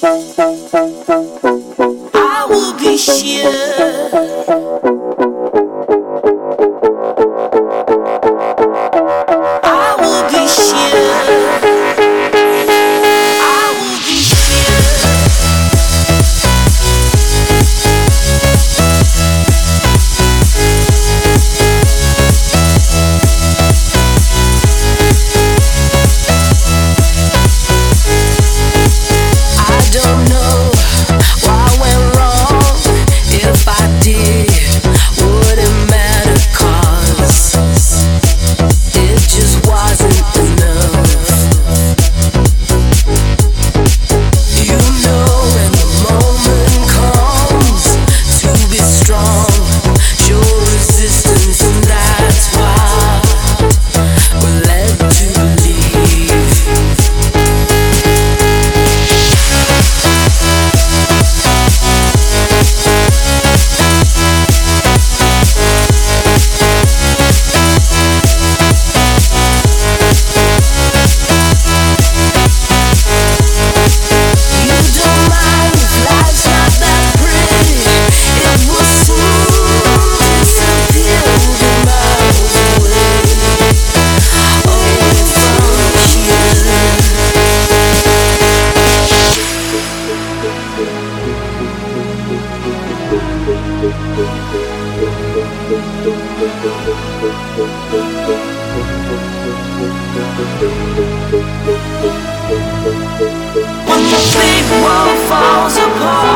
I will be sure. I will be sure. I will be sure. I don't know what went wrong. If I did, would it matter? 'Cause it just wasn't enough. You know when the moment comes to be strong, show resistance, and that's what we're led to believe. You don't mind if life's not that pretty. It will soon disappear, we'll be miles away. Away from when the big world falls apart.